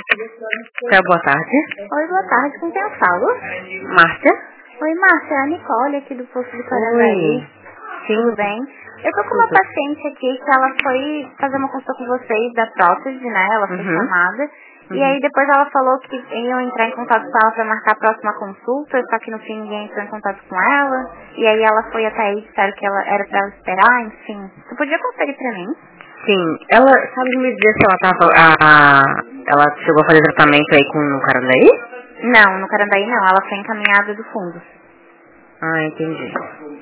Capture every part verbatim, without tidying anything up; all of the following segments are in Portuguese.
Então, boa tarde. Oi, boa tarde. Com quem eu falo? Márcia. Oi, Márcia. É a Nicole aqui do posto de Carandaí. Oi. Tudo bem? Eu tô com uma paciente aqui que ela foi fazer uma consulta com vocês da prótese, né? Ela foi Uhum. chamada. Uhum. E aí depois ela falou que iam entrar em contato com ela pra marcar a próxima consulta, só que no fim ninguém entrou em contato com ela. E aí ela foi até aí, disseram que ela era pra ela esperar, enfim. Você podia conferir pra mim? Sim. Ela sabe me dizer se ela tava. A, a, ela chegou a fazer tratamento aí com o Carandaí? Não, no Carandaí não. Ela foi encaminhada do fundo. Ah, entendi.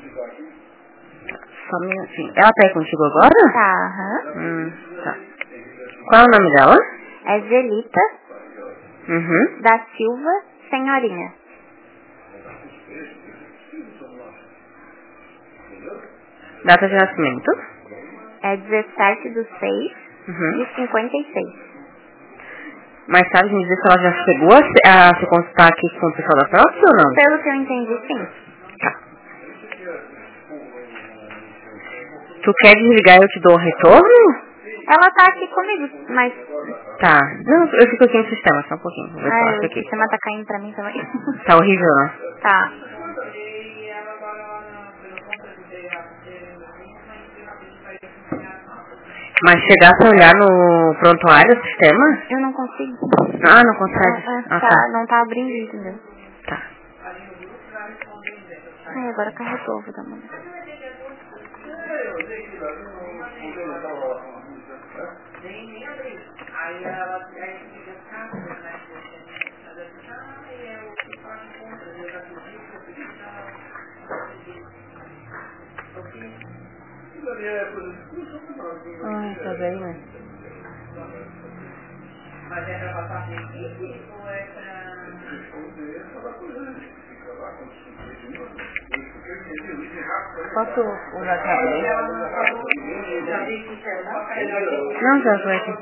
Só um minutinho. Ela tá aí contigo agora? Tá, aham. Hum, tá. Qual é o nome dela? É Zelita Uhum. da Silva Senhorinha. Data de nascimento? É dezessete do seis Uhum. de cinquenta e seis. Mas sabe me dizer se ela já chegou a se, a se consultar aqui com o pessoal da prótese ou não? Pelo que eu entendi, sim. Tá. Tu quer desligar e eu te dou o retorno? Ela tá aqui comigo, mas... Tá. Não, eu fico aqui no sistema, só um pouquinho. Vou ver se ela Ai, fica o aqui. sistema tá caindo pra mim também. Tá horrível, né? Tá. Mas chegasse a olhar no prontuário, o sistema? Eu não consigo. Ah, não consegue. É, é, Ah, tá, tá. não tá abrindo, entendeu? Tá. Ai, agora carregou, vou dar uma olhada. Ai, tá bem, né? Posso usar a tablet? Não, já foi aqui.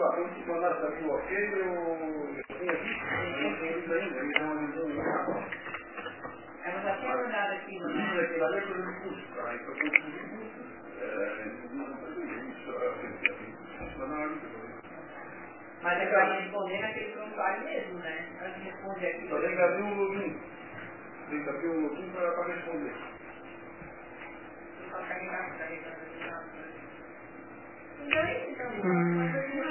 Mas é pra responder naquele prontuário mesmo, né? A gente responde aqui. Só tem que abrir um login. Tem que abrir um login para, para responder. Só carregar para responder. Hum.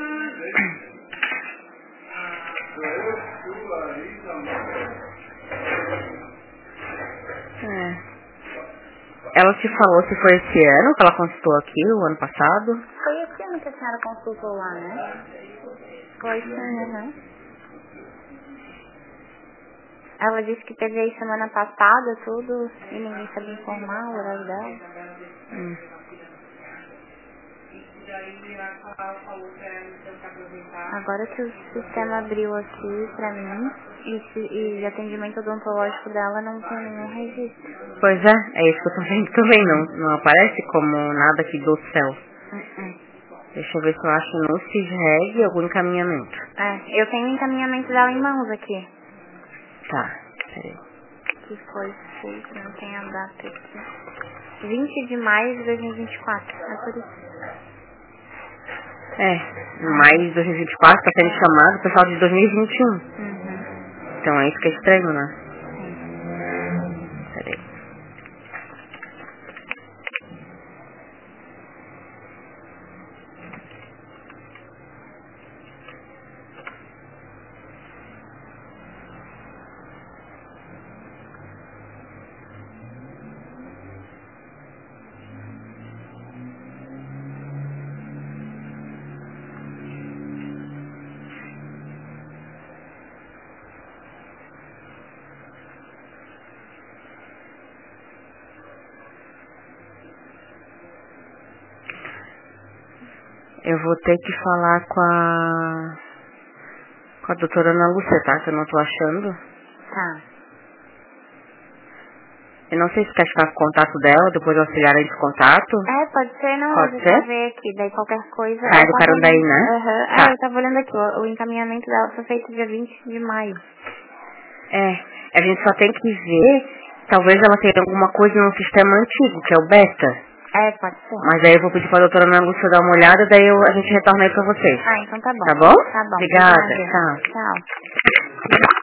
É. Ela te falou se foi esse ano que ela consultou aqui, o ano passado? Foi esse ano que a senhora consultou lá, né? Foi sim, aham. Ela disse que teve aí semana passada, tudo, e ninguém sabia informar o horário dela. Hum. Agora que o sistema abriu aqui pra mim, e, se- e o atendimento odontológico dela não tem nenhum registro. Pois é, é isso que eu tô vendo também, não, não aparece como nada aqui do céu. Uh-uh. Deixa eu ver se eu acho no CISREG algum encaminhamento. É, eu tenho o encaminhamento dela em mãos aqui. Tá, peraí. Que foi feito, não tem a data aqui. vinte de maio de dois mil e vinte e quatro. É por isso. É, maio de dois mil e vinte e quatro tá sendo chamado o pessoal de dois mil e vinte e um. Uhum. Então é isso que é estranho, né? Sim. Peraí. Eu vou ter que falar com a... com a doutora Ana Lúcia, tá? Que eu não tô achando. Tá. Eu não sei se quer ficar com o contato dela, depois o auxiliar entre contato. É, pode ser, não, Pode deixa eu ser? ver aqui, daí qualquer coisa. Ah, é eu do tava Carandaí, olhando- né? Aham. Tá. É, eu tava olhando aqui, o, o encaminhamento dela foi feito dia vinte de maio. É, a gente só tem que ver, talvez ela tenha alguma coisa no sistema antigo, que é o beta. É, pode ser. Mas aí eu vou pedir pra doutora Ana Lúcia dar uma olhada, daí eu, a gente retorna aí pra vocês. Ah, então tá bom. Tá bom? Tá bom. Obrigada. Obrigada. Tchau. Tchau.